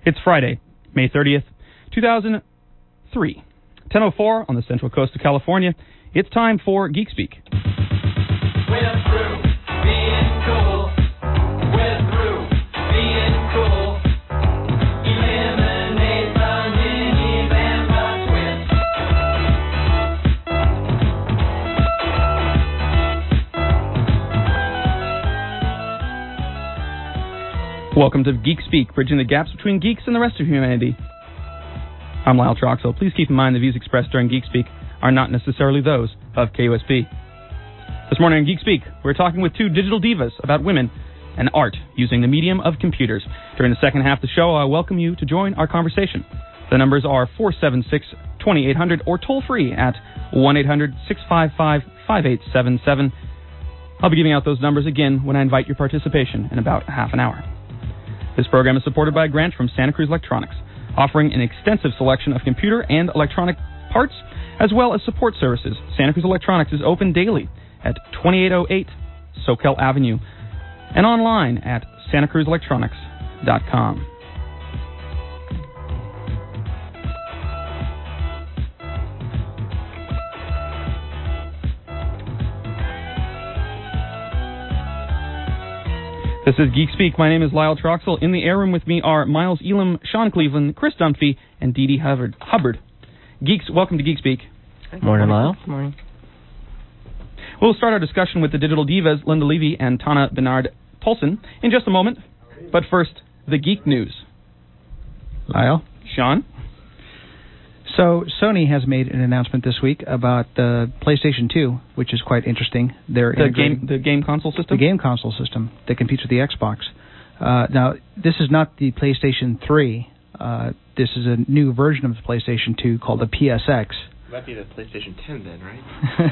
It's Friday, May 30th, 2003. 10:04 on the Central Coast of California. It's time for Geek Speak. We're through being cool. We're through being cool. Eliminate the minis and the twists. Welcome to Geek Speak, bridging the gaps between geeks and the rest of humanity. I'm Lyle Troxell. Please keep in mind the views expressed during Geek Speak are not necessarily those of KUSP. This morning on Geek Speak, we're talking with two digital divas about women and art using the medium of computers. During the second half of the show, I welcome you to join our conversation. The numbers are 476-2800 or toll free at 1-800-655-5877. I'll be giving out those numbers again when I invite your participation in about half an hour. This program is supported by a grant from Santa Cruz Electronics, offering an extensive selection of computer and electronic parts, as well as support services. Santa Cruz Electronics is open daily at 2808 Soquel Avenue and online at santacruzelectronics.com. This is Geek Speak. My name is Lyle Troxell. In the air room with me are Miles Elam, Sean Cleveland, Chris Dunphy, and Dee Dee Hubbard. Geeks, welcome to Geek Speak. Morning, Lyle. Good morning. We'll start our discussion with the digital divas, Linda Levy and Tana Bernard-Tolson, in just a moment. But first, the geek news. Lyle? Sean? So, Sony has made an announcement this week about the PlayStation 2, which is quite interesting. They're the game console system? The game console system that competes with the Xbox. Now, this is not the PlayStation 3. This is a new version of the PlayStation 2 called the PSX. It might be the PlayStation 10 then, right?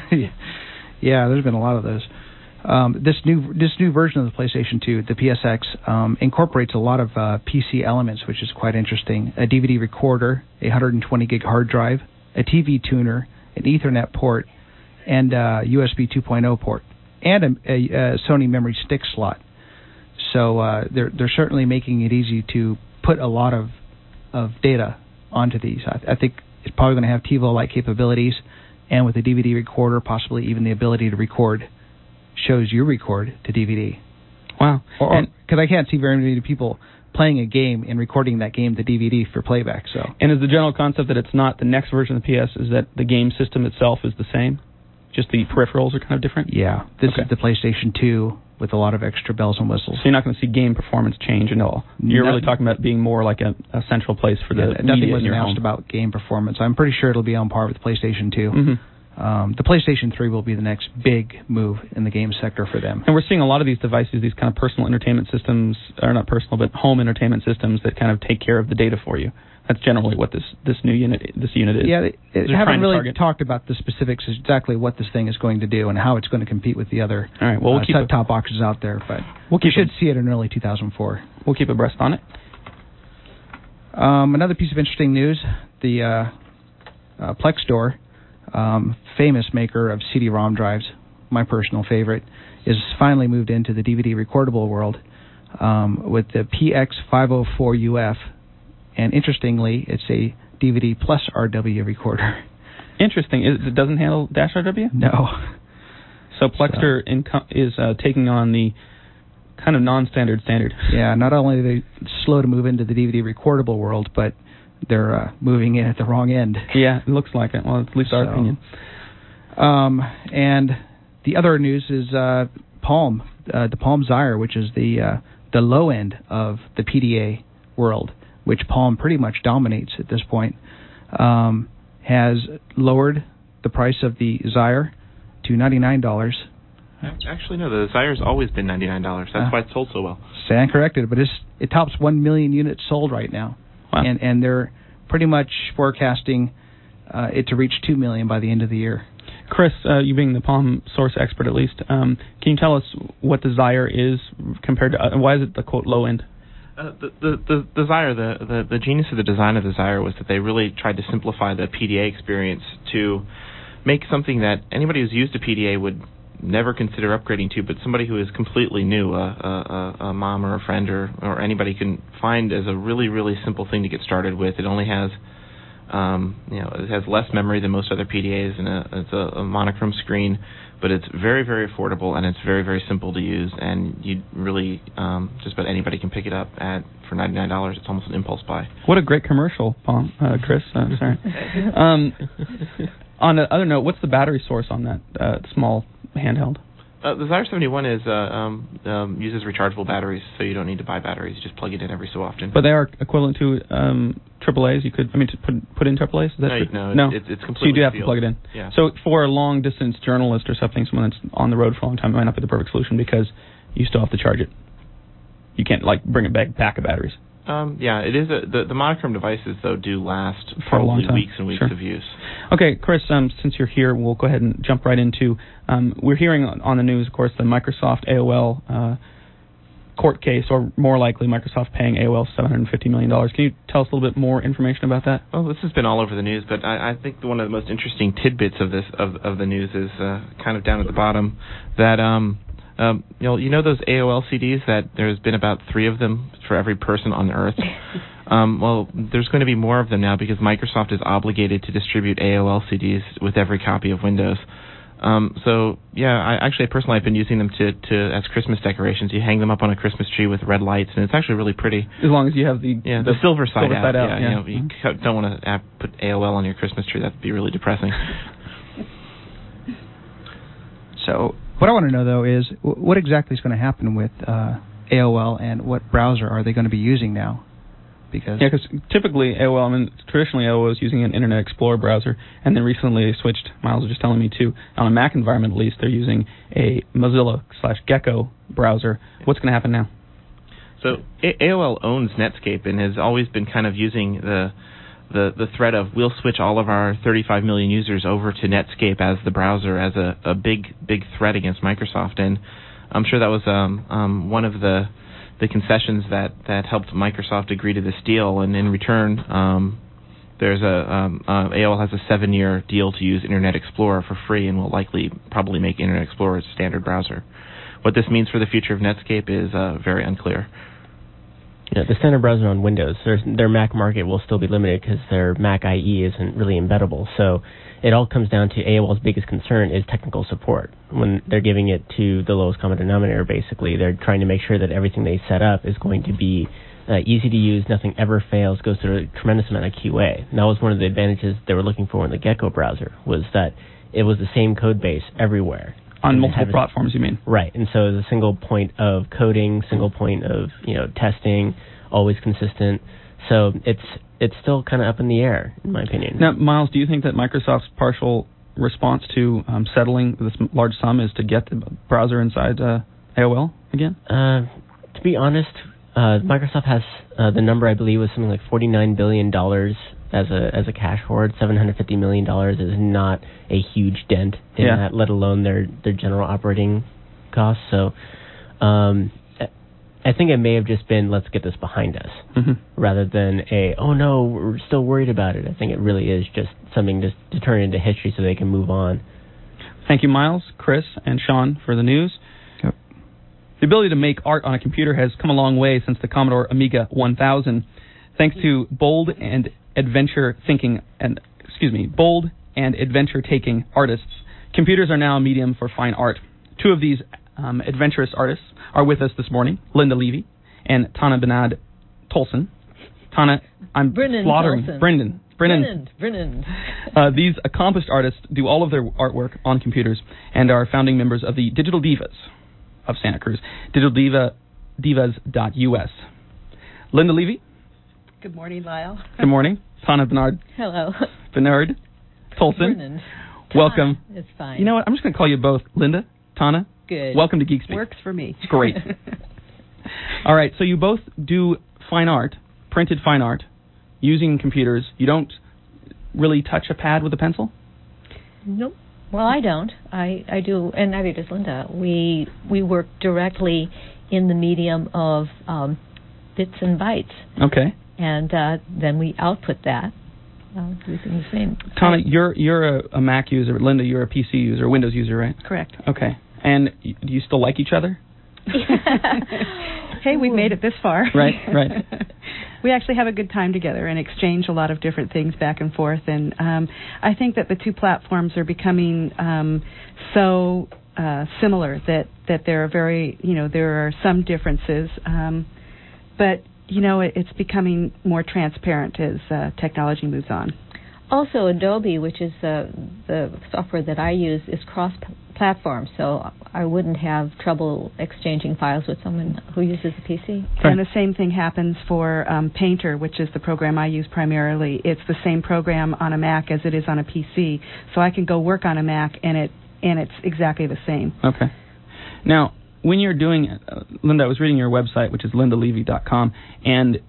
Yeah, there's been a lot of those. This new version of the PlayStation 2, the PSX, incorporates a lot of PC elements, which is quite interesting. A DVD recorder, a 120 gig hard drive, a TV tuner, an Ethernet port, and a USB 2.0 port, and a Sony memory stick slot. So they're certainly making it easy to put a lot of data onto these. I think it's probably going to have TiVo-like capabilities, and with a DVD recorder, possibly even the ability to record shows you record to DVD. Wow. Because I can't see very many people playing a game and recording that game to DVD for playback. So. And is the general concept that it's not the next version of the PS, is that the game system itself is the same? Just the peripherals are kind of different? Yeah. This is the PlayStation 2 with a lot of extra bells and whistles. So you're not going to see game performance change at all? You're really talking about it being more like a central place for the media nothing was in your announced home. about game performance. I'm pretty sure it'll be on par with PlayStation 2. Mm-hmm. The PlayStation 3 will be the next big move in the game sector for them. And we're seeing a lot of these devices, these kind of personal entertainment systems, or not personal, but home entertainment systems that kind of take care of the data for you. That's generally what this unit is. Yeah, they haven't really talked about the specifics, exactly what this thing is going to do and how it's going to compete with the other set-top boxes out there. But we should see it in early 2004. We'll keep abreast on it. Another piece of interesting news, the Plex Store, famous maker of CD-ROM drives, my personal favorite, is finally moved into the DVD recordable world with the PX504UF. And interestingly, it's a DVD plus RW recorder. Interesting. It doesn't handle dash RW? No. So Plextor is taking on the kind of non-standard standard. Yeah, not only are they slow to move into the DVD recordable world, but they're moving in at the wrong end. Yeah, it looks like it. Well, at least our opinion. And the other news is Palm, the Palm Zyre, which is the low end of the PDA world, which Palm pretty much dominates at this point, has lowered the price of the Zyre to $99. Actually, no, the Zyre's always been $99. That's why it's sold so well. Stand corrected, but it tops 1 million units sold right now. Wow. And they're pretty much forecasting it to reach 2 million by the end of the year. Chris, you being the Palm source expert at least, can you tell us what the Zyre is compared to, why is it the quote low end? The Zyre, the genius of the design of the Zyre was that they really tried to simplify the PDA experience to make something that anybody who's used a PDA would never consider upgrading to, but somebody who is completely new, a mom or a friend or anybody can find as a really, really simple thing to get started with. It only has, it has less memory than most other PDAs, and it's a monochrome screen, but it's very, very affordable, and it's very, very simple to use, and you really, just about anybody can pick it up for $99. It's almost an impulse buy. What a great commercial, Chris. Sorry. On the other note, what's the battery source on that small handheld? The Zyre 71 uses rechargeable batteries, so you don't need to buy batteries. You just plug it in every so often. But they are equivalent to AAAs. You could, to put in AAAs. Is that true? No, it's completely. So you do have to plug it in. Yeah. So for a long distance journalist or something, someone that's on the road for a long time, it might not be the perfect solution because you still have to charge it. You can't bring it back of batteries. Yeah, it is. The monochrome devices though do last for a long probably time. weeks and weeks of use. Okay, Chris. Since you're here, we'll go ahead and jump right into. We're hearing on the news, of course, the Microsoft AOL court case, or more likely, Microsoft paying AOL $750 million. Can you tell us a little bit more information about that? Well, this has been all over the news, but I think one of the most interesting tidbits of this of the news is kind of down at the bottom that. You know those AOL CDs that there's been about 3 of them for every person on Earth? Well, there's going to be more of them now because Microsoft is obligated to distribute AOL CDs with every copy of Windows. So, yeah, personally, I've been using them to as Christmas decorations. You hang them up on a Christmas tree with red lights, and it's actually really pretty. As long as you have the silver side out. Yeah. You don't want to put AOL on your Christmas tree. That'd be really depressing. So what I want to know, though, is what exactly is going to happen with AOL, and what browser are they going to be using now? Because typically traditionally AOL was using an Internet Explorer browser, and then recently they switched, Miles was just telling me, to, on a Mac environment at least, they're using a Mozilla/Gecko browser. What's going to happen now? So AOL owns Netscape and has always been kind of using the threat of we'll switch all of our 35 million users over to Netscape as the browser as a big threat against Microsoft, and I'm sure that was one of the concessions that helped Microsoft agree to this deal. And in return, there's AOL has a 7-year deal to use Internet Explorer for free, and will probably make Internet Explorer a standard browser. What this means for the future of Netscape is very unclear. Yeah, the standard browser on Windows, their Mac market will still be limited because their Mac IE isn't really embeddable. So it all comes down to AOL's biggest concern is technical support. When they're giving it to the lowest common denominator, basically, they're trying to make sure that everything they set up is going to be easy to use, nothing ever fails, goes through a tremendous amount of QA. And that was one of the advantages they were looking for in the Gecko browser, was that it was the same code base everywhere. On multiple platforms, you mean? Right, and so it's a single point of coding, single point of testing, always consistent. So it's still kind of up in the air, in my opinion. Now, Miles, do you think that Microsoft's partial response to settling this large sum is to get the browser inside AOL again? To be honest, Microsoft has the number, I believe, was something like $49 billion as a cash hoard. $750 million is not a huge dent in that, let alone their general operating costs. So I think it may have just been, let's get this behind us, rather than oh no, we're still worried about it. I think it really is just something to turn into history so they can move on. Thank you, Miles, Chris, and Sean for the news. Yep. The ability to make art on a computer has come a long way since the Commodore Amiga 1000. Thanks to bold and adventure-taking artists, computers are now a medium for fine art. 2 of these adventurous artists are with us this morning, Linda Levy and Tana Benad Tolson. Tana, I'm Brennan slaughtering. Tolson. Brennan. These accomplished artists do all of their artwork on computers and are founding members of the Digital Divas of Santa Cruz, divas.us. Linda Levy. Good morning, Lyle. Good morning. Tana Benard. Hello. Benard Tolson. Brennan. Welcome. It's fine. You know what? I'm just going to call you both Linda, Tana. Good. Welcome to Geek Speak. Works for me. Great. All right, so you both do fine art, printed fine art, using computers. You don't really touch a pad with a pencil? Nope. Well, I don't. I do, and neither does Linda. We work directly in the medium of bits and bytes. Okay. And then we output that using the same. Tana, you're a Mac user. Linda, you're a PC user, Windows user, right? Correct. Okay. And do you still like each other? Hey, we've made it this far. Right. We actually have a good time together and exchange a lot of different things back and forth. And I think that the two platforms are becoming so similar that there are there are some differences. But, it's becoming more transparent as technology moves on. Also, Adobe, which is the software that I use, is cross-platform, so I wouldn't have trouble exchanging files with someone who uses a PC. And the same thing happens for Painter, which is the program I use primarily. It's the same program on a Mac as it is on a PC, so I can go work on a Mac, and it's exactly the same. Okay. Now, when you're doing, Linda, I was reading your website, which is lindalevy.com, and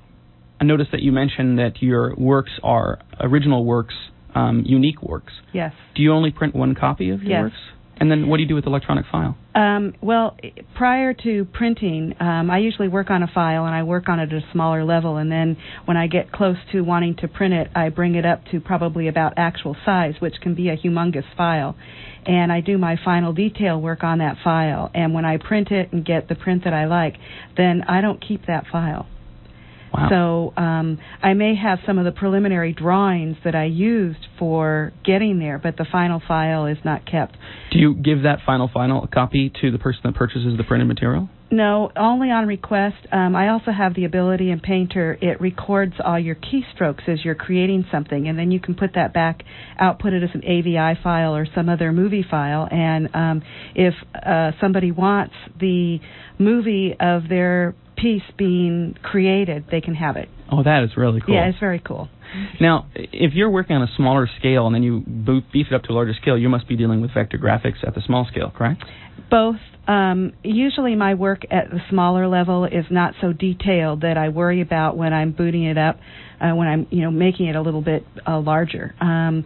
I noticed that you mentioned that your works are original works, unique works. Yes. Do you only print one copy of your works? And then what do you do with the electronic file? Well, prior to printing, I usually work on a file, and I work on it at a smaller level, and then when I get close to wanting to print it, I bring it up to probably about actual size, which can be a humongous file. And I do my final detail work on that file, and when I print it and get the print that I like, then I don't keep that file. Wow. So I may have some of the preliminary drawings that I used for getting there, but the final file is not kept. Do you give that final copy to the person that purchases the printed material? No, only on request. I also have the ability in Painter, it records all your keystrokes as you're creating something, and then you can put that back, output it as an AVI file or some other movie file, and if somebody wants the movie of their piece being created, they can have it. Oh, that is really cool. Yeah, it's very cool. Now, if you're working on a smaller scale and then you beef it up to a larger scale, you must be dealing with vector graphics at the small scale, correct? Both. Usually my work at the smaller level is not so detailed that I worry about when I'm booting it up, when I'm making it a little bit larger.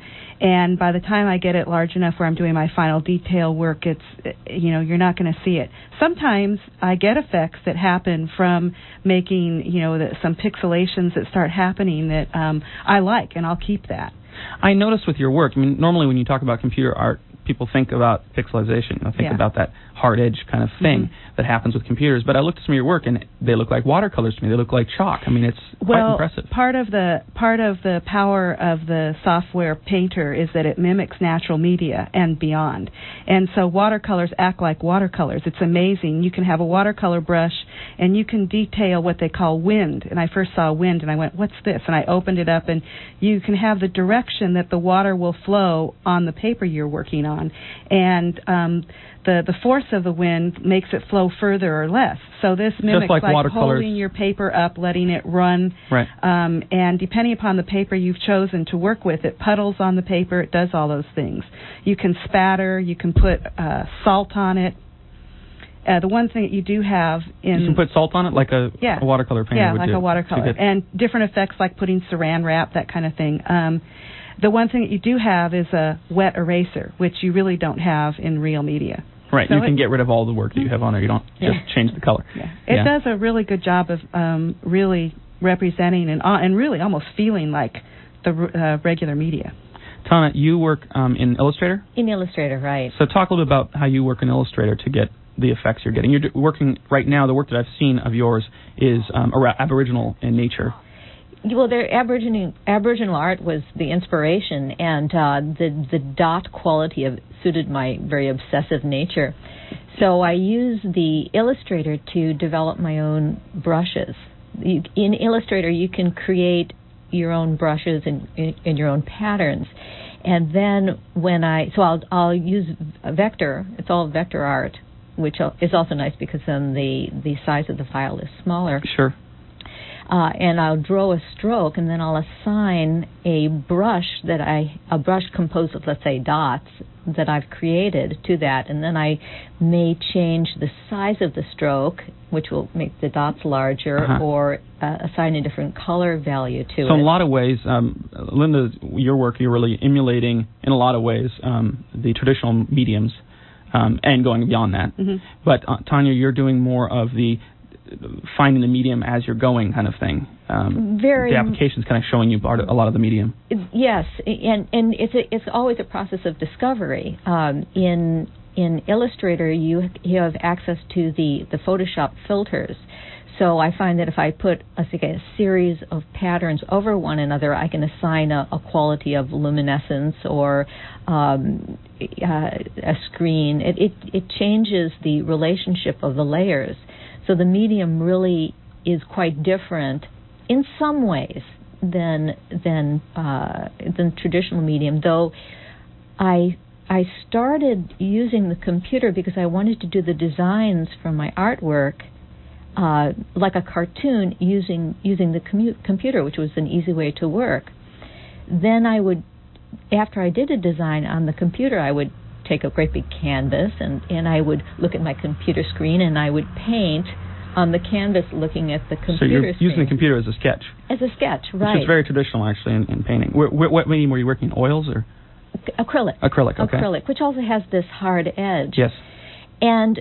And by the time I get it large enough where I'm doing my final detail work, it's you're not going to see it. Sometimes I get effects that happen from making some pixelations that start happening that I like, and I'll keep that. I noticed with your work, normally when you talk about computer art, people think about pixelization, think about that hard edge kind of thing that happens with computers. But I looked at some of your work, and they look like watercolors to me. They look like chalk. It's quite impressive. Part of the power of the software Painter is that it mimics natural media and beyond. And so watercolors act like watercolors. It's amazing. You can have a watercolor brush, and you can detail what they call wind. And I first saw wind, and I went, "What's this?" And I opened it up, and you can have the direction that the water will flow on the paper you're working on. And the force of the wind makes it flow further or less. So this mimics like holding your paper up, letting it run. Right. And depending upon the paper you've chosen to work with, it puddles on the paper. It does all those things. You can spatter. You can put salt on it. The one thing that you do have in... You can put salt on it like a watercolor painter would do. Yeah, like a watercolor. And different effects like putting saran wrap, that kind of thing. The one thing that you do have is a wet eraser, which you really don't have in real media. Right, so you can get rid of all the work that you have on there. You don't just change the color. Yeah. It does a really good job of really representing and really almost feeling like the regular media. Tana, you work in Illustrator? In Illustrator, right. So talk a little bit about how you work in Illustrator to get the effects you're getting. You're working right now, the work that I've seen of yours is Aboriginal in nature. Well, their Aboriginal art was the inspiration, and the dot quality suited my very obsessive nature. So I use the Illustrator to develop my own brushes. In Illustrator, you can create your own brushes and your own patterns. And then I'll use a vector. It's all vector art, which is also nice because then the size of the file is smaller. Sure. And I'll draw a stroke, and then I'll assign a brush composed of, let's say, dots that I've created to that, and then I may change the size of the stroke, which will make the dots larger, or assign a different color value to it. So in a lot of ways, Linda, your work, you're really emulating, in a lot of ways, the traditional mediums and going beyond that. Mm-hmm. But Tanya, you're doing more of the finding the medium as you're going kind of thing. The application's kind of showing you a lot of the medium. Yes, and it's always a process of discovery. In in Illustrator, you have access to the Photoshop filters. So I find that if I put a series of patterns over one another, I can assign a quality of luminescence or a screen. It changes the relationship of the layers. So the medium really is quite different in some ways than traditional medium. Though I started using the computer because I wanted to do the designs for my artwork like a cartoon using the computer, which was an easy way to work. Then I would, after I did a design on the computer, I would take a great big canvas and I would look at my computer screen and I would paint on the canvas looking at the computer screen. So you're using the computer as a sketch? As a sketch, right. Which is very traditional, actually, in painting. What medium were you working in, oils or? Acrylic. Acrylic, okay. Acrylic, which also has this hard edge. Yes. And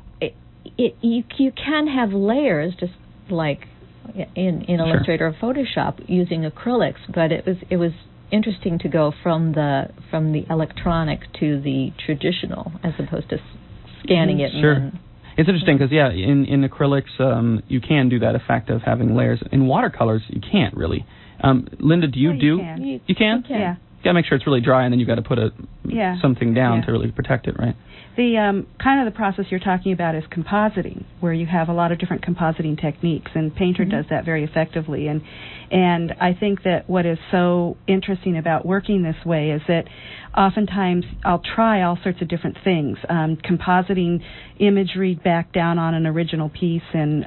you can have layers, just like in Illustrator or Photoshop, using acrylics, but it was interesting to go from the electronic to the traditional, as opposed to scanning it. Sure. And it's interesting because, in acrylics, you can do that effect of having layers. In watercolors, you can't really. Linda, do you do? Can. You can? Yeah. You got to make sure it's really dry, and then you've got to put something down to really protect it, right? The kind of the process you're talking about is compositing, where you have a lot of different compositing techniques, and Painter does that very effectively. And I think that what is so interesting about working this way is that oftentimes I'll try all sorts of different things, compositing imagery back down on an original piece,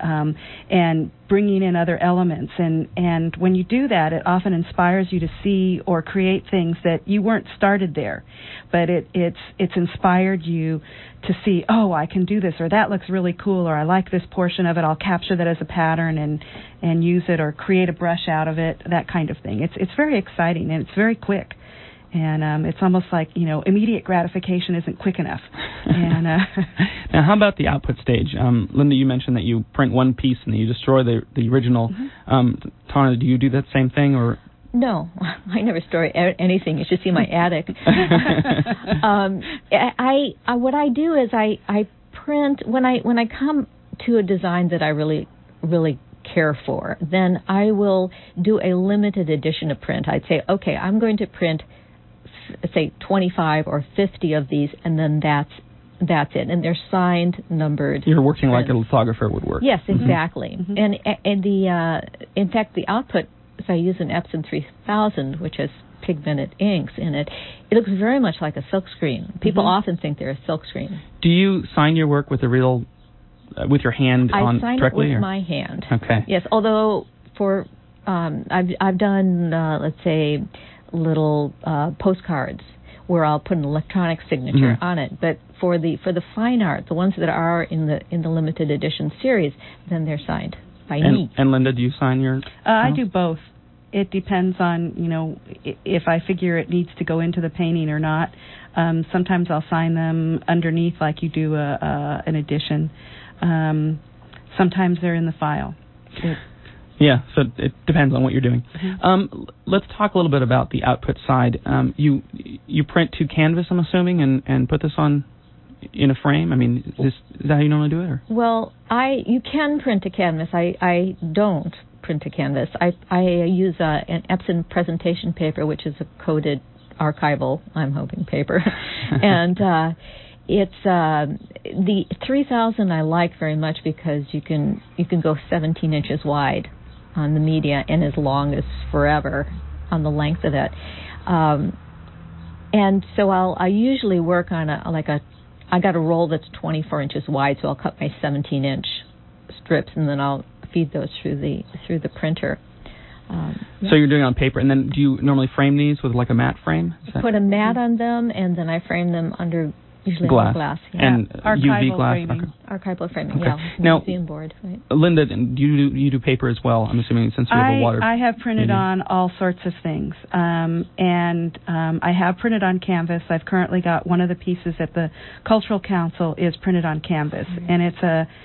and bringing in other elements. And when you do that, it often inspires you to see or create things that you weren't started there, but it's inspired you to see, oh, I can do this, or that looks really cool, or I like this portion of it, I'll capture that as a pattern and use it, or create a brush out of it, that kind of thing. It's very exciting, and it's very quick. And it's almost like, immediate gratification isn't quick enough. And now, how about the output stage? Linda, you mentioned that you print one piece and then you destroy the original. Tana, do you do that same thing, or? No, I never store anything. You should see my attic. What I do is I print when I come to a design that I really care for. Then I will do a limited edition of print. I'd say, okay, I'm going to print, say, 25 or 50 of these, and then that's it. And they're signed, numbered. You're working prints. like a lithographer would work. Yes, exactly. And in fact, the output, if I use an Epson 3000, which has pigmented inks in it, it looks very much like a silkscreen. People often think they're a silkscreen. Do you sign your work with a real, with your hand I on sign directly? it with my hand. Okay. Yes, although for I've done let's say little postcards where I'll put an electronic signature on it, but for the fine art, the ones that are in the limited edition series, then they're signed by me. And Linda, do you sign your? I do both. It depends on, if I figure it needs to go into the painting or not. Sometimes I'll sign them underneath like you do an edition. Sometimes they're in the file. Yeah, so it depends on what you're doing. Let's talk a little bit about the output side. You print to canvas, I'm assuming, and put this on in a frame? I mean, is that how you normally do it? Or? Well, you can print to canvas. I don't print to canvas. I use an Epson presentation paper, which is a coated archival, I'm hoping, paper. And it's the 3000 I like very much because you can go 17 inches wide on the media and as long as forever on the length of it. And so I usually work on I got a roll that's 24 inches wide, so I'll cut my 17-inch strips and then I'll feed those through the printer. So you're doing it on paper, and then do you normally frame these with like a matte frame? Put a mat on them, and then I frame them under usually glass. Yeah. And archival UV glass. Framing. Archival framing. Okay. Yeah. Now, museum board. Right. Linda, do you do paper as well? I'm assuming since you have a water. I have printed on all sorts of things, and I have printed on canvas. I've currently got one of the pieces at the Cultural Council is printed on canvas, and it's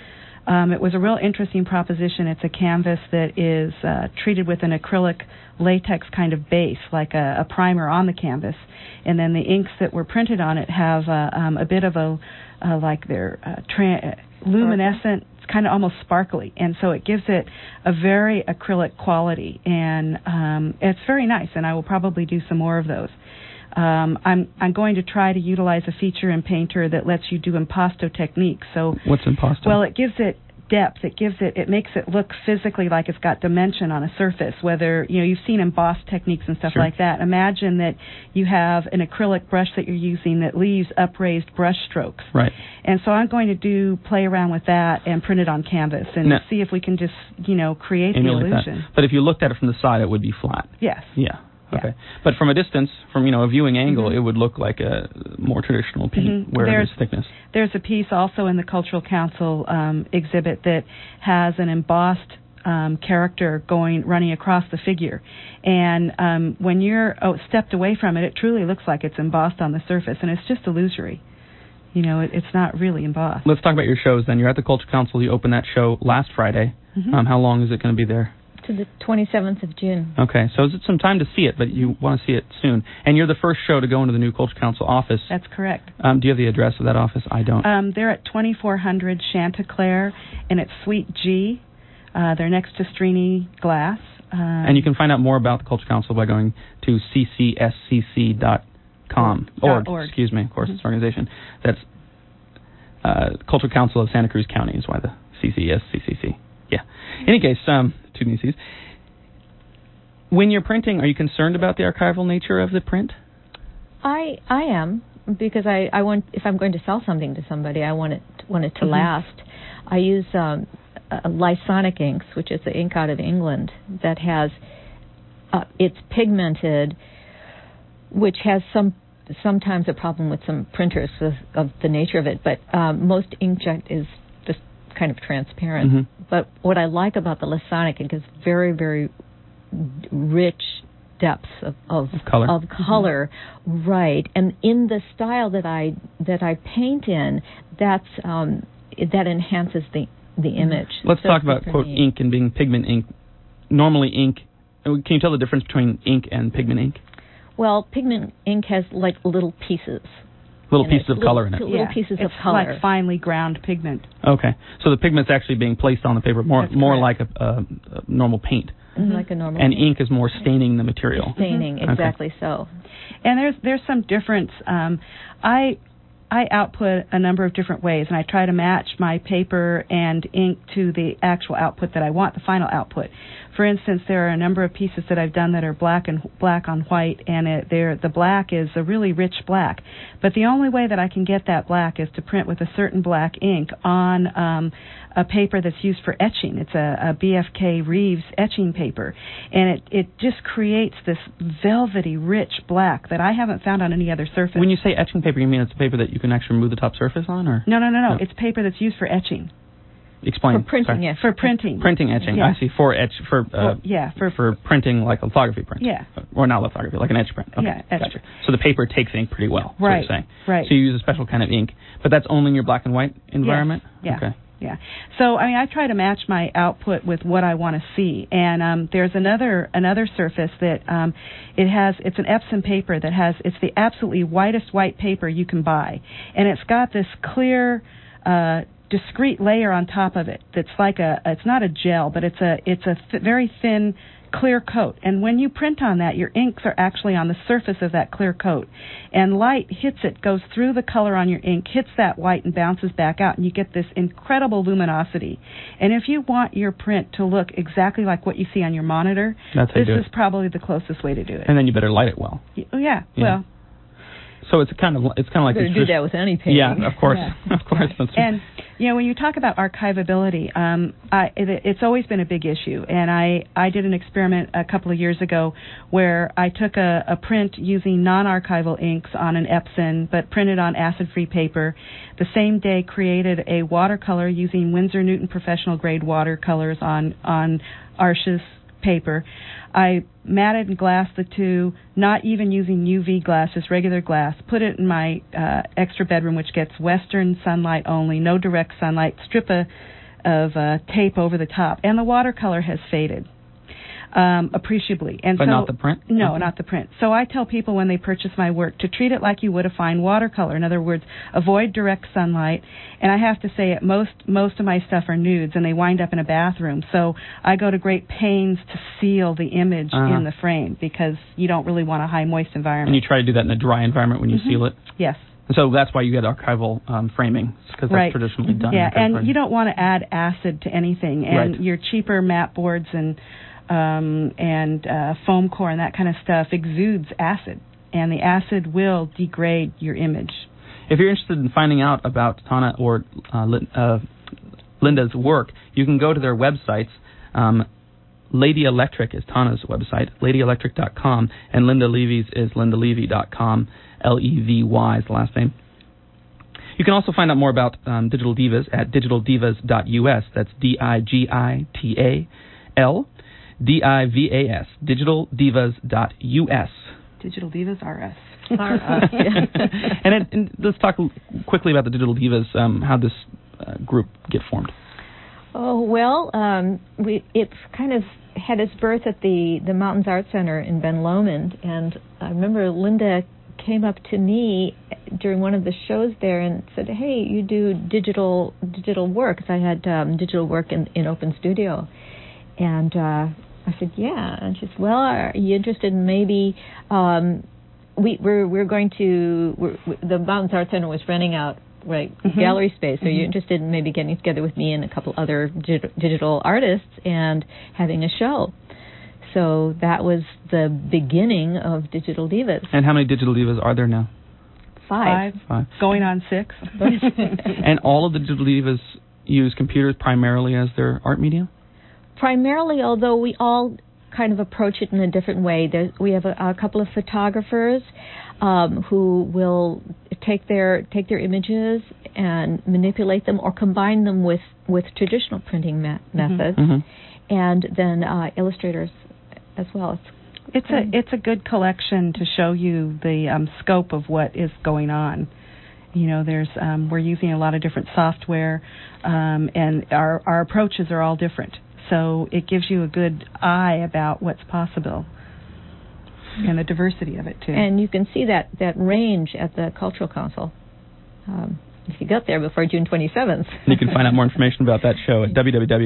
It was a real interesting proposition. It's a canvas that is treated with an acrylic latex kind of base, like a primer on the canvas, and then the inks that were printed on it have a bit of a like they're luminescent, kind of almost sparkly, and so it gives it a very acrylic quality, and it's very nice, and I will probably do some more of those. I'm going to try to utilize a feature in Painter that lets you do impasto techniques. So what's impasto? Well, it gives it depth. It makes it look physically like it's got dimension on a surface. Whether you've seen embossed techniques and stuff Sure. like that. Imagine that you have an acrylic brush that you're using that leaves upraised brush strokes. Right. And so I'm going to play around with that and print it on canvas and Now, see if we can just create the emulate illusion. that. But if you looked at it from the side, it would be flat. Yes. Yeah. Yeah. Okay. But from a distance, from a viewing angle, Mhm. it would look like a more traditional paint where it is thickness. There's a piece also in the Cultural Council exhibit that has an embossed character running across the figure, and when you're stepped away from it, it truly looks like it's embossed on the surface, and it's just illusory. It's not really embossed. Let's talk about your shows then. You're at the Cultural Council. You opened that show last Friday. Mhm. How long is it going to be there? To the 27th of June. Okay, so it's some time to see it, but you want to see it soon. And you're the first show to go into the new Culture Council office. That's correct. Do you have the address of that office? I don't. They're at 2400 Chanticleer, and it's Suite G. They're next to Strini Glass. And you can find out more about the Culture Council by going to ccscc.com. Org. Excuse me, of course, it's an organization. That's Culture Council of Santa Cruz County is why the CCSCCC. Yeah. In any case, two Cs. When you're printing, are you concerned about the archival nature of the print? I am, because I want, if I'm going to sell something to somebody, I want it to last. I use Lysonic inks, which is the ink out of England that has it's pigmented, which has sometimes a problem with some printers of the nature of it, but most inkjet is just kind of transparent. Mm-hmm. But what I like about the Lysonic ink is very, very rich depths of color, right? And in the style that I paint in, that enhances the image. Let's talk about quote ink and being pigment ink. Normally, ink. Can you tell the difference between ink and pigment ink? Well, pigment ink has like little pieces. Little pieces of color in it. Little pieces of color. It's like finely ground pigment. Okay, so the pigment's actually being placed on the paper more like a normal paint. Like a normal and paint. ink is more staining the material. Staining, exactly so. And there's some difference. I output a number of different ways, and I try to match my paper and ink to the actual output that I want, the final output. For instance, there are a number of pieces that I've done that are black on white, and the black is a really rich black. But the only way that I can get that black is to print with a certain black ink on a paper that's used for etching. It's a BFK Reeves etching paper, and it just creates this velvety, rich black that I haven't found on any other surface. When you say etching paper, you mean it's a paper that you can actually remove the top surface on, or? No. It's paper that's used for etching. Explain. For printing, Sorry. yes. For printing. Printing, etching. Yeah. I see. For printing, like a lithography print. Yeah. Or not lithography, like an etch print. Okay. Yeah, etch. Gotcha. So the paper takes ink pretty well. Right. Is what you're saying. Right. So you use a special kind of ink, but that's only in your black and white environment. Yes. Yeah. Okay. Yeah. So I try to match my output with what I want to see, and there's another surface that it's an Epson paper that it's the absolutely whitest white paper you can buy, and it's got this clear, discrete layer on top of it that's like it's not a gel, but it's a very thin, clear coat, and when you print on that, your inks are actually on the surface of that clear coat, and light hits it, goes through the color on your ink, hits that white and bounces back out, and you get this incredible luminosity. And if you want your print to look exactly like what you see on your monitor, this is probably the closest way to do it. And then you better light it well. Yeah. Well. So it's kind of like you do that with any painting. Yeah, of course, Yeah. of course. And when you talk about archivability, it's always been a big issue. And I did an experiment a couple of years ago where I took a print using non-archival inks on an Epson, but printed on acid-free paper. The same day, created a watercolor using Winsor Newton professional grade watercolors on Arches paper. I matted and glassed the two, not even using UV glass, just regular glass. Put it in my extra bedroom, which gets western sunlight only, no direct sunlight. Strip a of tape over the top, and the watercolor has faded appreciably. And But so, not the print? No, not the print. So I tell people when they purchase my work to treat it like you would a fine watercolor. In other words, avoid direct sunlight. And I have to say it, most of my stuff are nudes, and they wind up in a bathroom. So I go to great pains to seal the image in the frame because you don't really want a high moist environment. And you try to do that in a dry environment when you seal it? Yes. And so that's why you get archival framing, because that's traditionally done. Yeah, and you don't want to add acid to anything. And your cheaper matte boards and foam core and that kind of stuff exudes acid, and the acid will degrade your image. If you're interested in finding out about Tana or Linda's work, you can go to their websites. Lady Electric is Tana's website, ladyelectric.com, and Linda Levy's is lindalevy.com, Levy is the last name. You can also find out more about Digital Divas at digitaldivas.us. That's DIGITAL. DIVAS, digitaldivas.us. Digital Divas RS. And let's talk quickly about the Digital Divas, how this group get formed. Oh, well, it kind of had its birth at the Mountains Art Center in Ben Lomond, and I remember Linda came up to me during one of the shows there and said, "Hey, you do digital work?" Because I had digital work in Open Studio. And I said, yeah. And she said, well, are you interested in maybe, we're going to, the Mountains Art Center was renting out gallery space. So you're interested in maybe getting together with me and a couple other digital artists and having a show. So that was the beginning of Digital Divas. And how many Digital Divas are there now? Five. Going on 6. And all of the Digital Divas use computers primarily as their art medium? Primarily, although we all kind of approach it in a different way. We have a couple of photographers who will take their images and manipulate them or combine them with traditional printing methods, and then illustrators as well. It's a good collection to show you the scope of what is going on. You know, there's we're using a lot of different software, and our approaches are all different. So it gives you a good eye about what's possible and the diversity of it, too. And you can see that range at the Cultural Council if you got there before June 27th. You can find out more information about that show at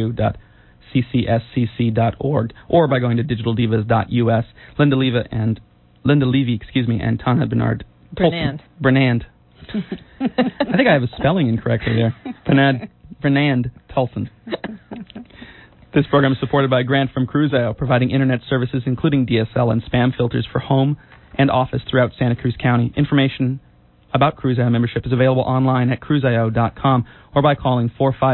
www.ccscc.org or by going to digitaldivas.us. Linda Levy and Tana Bernard Bernand. I think I have a spelling incorrectly there. Bernand Tulson. This program is supported by a grant from Cruzio, providing internet services including DSL and spam filters for home and office throughout Santa Cruz County. Information about Cruzio membership is available online at cruzio.com or by calling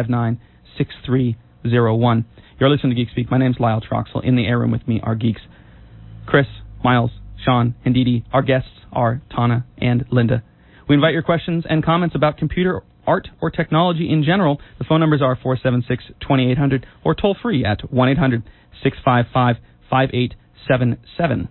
459-6301. You're listening to Geek Speak. My name's Lyle Troxel. In the air room with me are geeks Chris, Miles, Sean, and Dee Dee. Our guests are Tana and Linda. We invite your questions and comments about computer art or technology in general. The phone numbers are 476-2800 or toll free at 1-800-655-5877.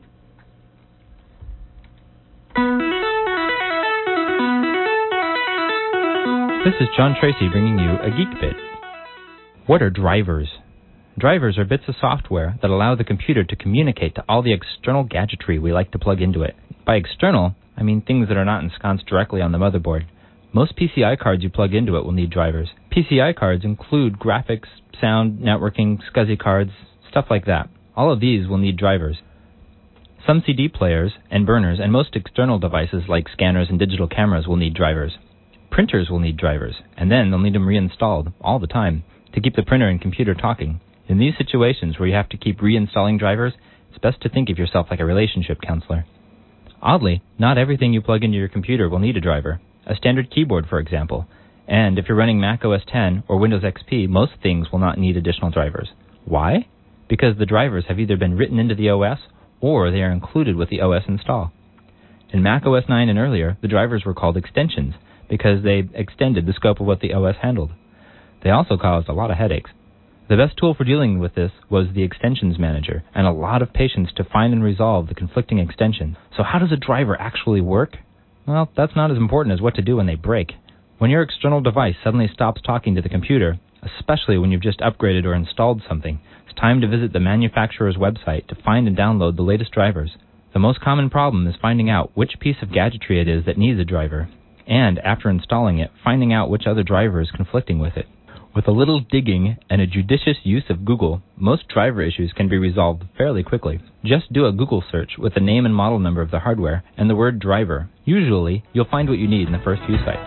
This is John Tracy bringing you a Geek Bit. What are drivers? Drivers are bits of software that allow the computer to communicate to all the external gadgetry we like to plug into it. By external, I mean things that are not ensconced directly on the motherboard. Most PCI cards you plug into it will need drivers. PCI cards include graphics, sound, networking, SCSI cards, stuff like that. All of these will need drivers. Some CD players and burners and most external devices like scanners and digital cameras will need drivers. Printers will need drivers, and then they'll need them reinstalled all the time to keep the printer and computer talking. In these situations where you have to keep reinstalling drivers, it's best to think of yourself like a relationship counselor. Oddly, not everything you plug into your computer will need a driver. A standard keyboard, for example. And if you're running Mac OS X or Windows XP, most things will not need additional drivers. Why? Because the drivers have either been written into the OS or they are included with the OS install. In Mac OS 9 and earlier, the drivers were called extensions because they extended the scope of what the OS handled. They also caused a lot of headaches. The best tool for dealing with this was the Extensions Manager, and a lot of patience to find and resolve the conflicting extensions. So how does a driver actually work? Well, that's not as important as what to do when they break. When your external device suddenly stops talking to the computer, especially when you've just upgraded or installed something. It's time to visit the manufacturer's website to find and download the latest drivers. The most common problem is finding out which piece of gadgetry it is that needs a driver, and after installing it, finding out which other driver is conflicting with it. With a little digging and a judicious use of Google, most driver issues can be resolved fairly quickly. Just do a Google search with the name and model number of the hardware and the word driver. Usually, you'll find what you need in the first few sites.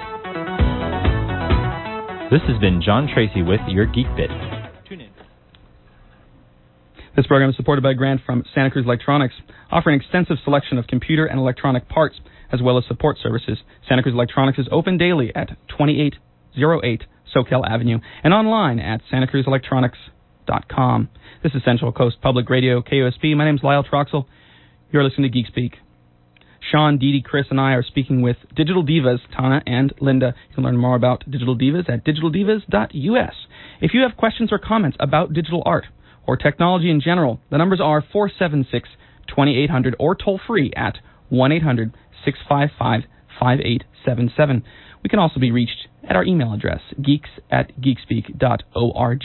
This has been John Tracy with your Geek Bit. Tune in. This program is supported by a grant from Santa Cruz Electronics, offering an extensive selection of computer and electronic parts, as well as support services. Santa Cruz Electronics is open daily at 2808 SoCal Avenue and online at santacruzelectronics.com. This is Central Coast Public Radio, KUSP. My name is Lyle Troxel. You're listening to Geek Speak. Sean, Dee Dee, Chris, and I are speaking with Digital Divas, Tana and Linda. You can learn more about Digital Divas at digitaldivas.us. If you have questions or comments about digital art or technology in general, the numbers are 476-2800 or toll free at 1-800-655-5877. We can also be reached at our email address, geeks@geekspeak.org.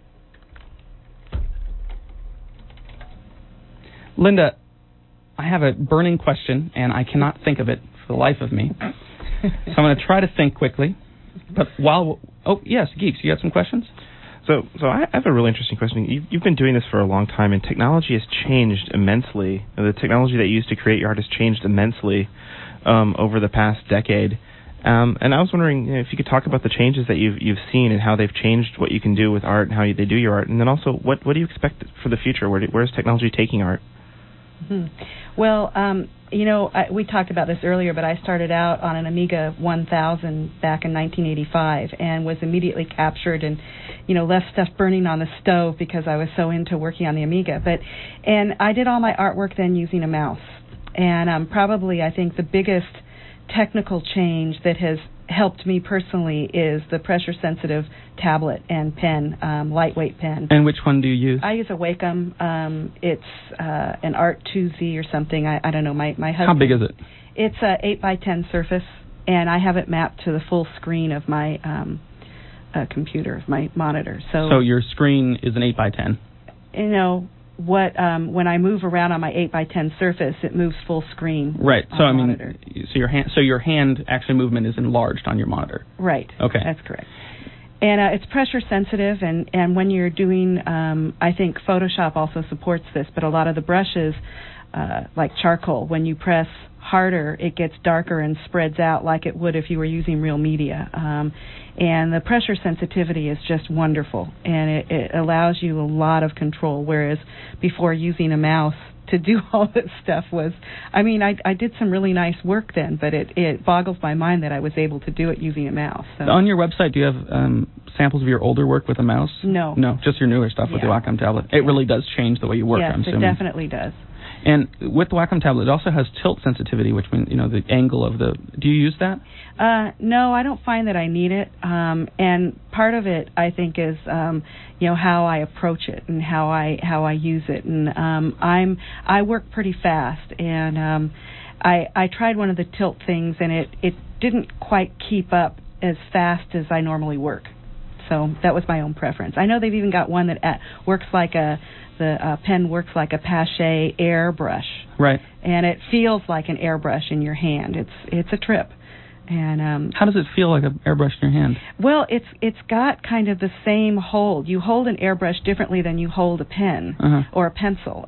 Linda, I have a burning question, and I cannot think of it for the life of me. So I'm going to try to think quickly. But yes, Geeks, you got some questions? So I have a really interesting question. You've been doing this for a long time, and technology has changed immensely. The technology that you use to create your art has changed immensely over the past decade. And I was wondering if you could talk about the changes that you've seen and how they've changed what you can do with art and how they do your art, and then also what do you expect for the future? Where is technology taking art? Mm-hmm. Well, we talked about this earlier, but I started out on an Amiga 1000 back in 1985 and was immediately captured and, left stuff burning on the stove because I was so into working on the Amiga. And I did all my artwork then using a mouse. And probably, I think, the biggest technical change that has helped me personally is the pressure-sensitive tablet and pen, lightweight pen. And which one do you use? I use a Wacom. It's an Art 2Z or something. I don't know. My husband. How big is it? It's a 8x10 Surface, and I have it mapped to the full screen of my computer, my monitor. So your screen is an 8x10. When I move around on my 8x10 Surface, it moves full screen. Right. So monitor. your hand actually movement is enlarged on your monitor. Right. Okay. That's correct. And it's pressure sensitive, and when you're doing, I think Photoshop also supports this, but a lot of the brushes, like charcoal, when you press harder, it gets darker and spreads out like it would if you were using real media. And the pressure sensitivity is just wonderful, and it allows you a lot of control, whereas before using a mouse to do all this stuff I did some really nice work then, but it boggles my mind that I was able to do it using a mouse. So. On your website, do you have samples of your older work with a mouse? No. No, just your newer stuff with the Wacom tablet. It really does change the way you work, yes, I'm assuming. Yes, it definitely does. And with the Wacom tablet, it also has tilt sensitivity, which means, the angle of the... Do you use that? No, I don't find that I need it. And part of it, I think, is, how I approach it and how I use it. And I work pretty fast, and I tried one of the tilt things, and it didn't quite keep up as fast as I normally work. So that was my own preference. I know they've even got one that works like the pen works like a Pache airbrush. Right. And it feels like an airbrush in your hand. It's a trip. And how does it feel like an airbrush in your hand? Well, it's got kind of the same hold. You hold an airbrush differently than you hold a pen or a pencil,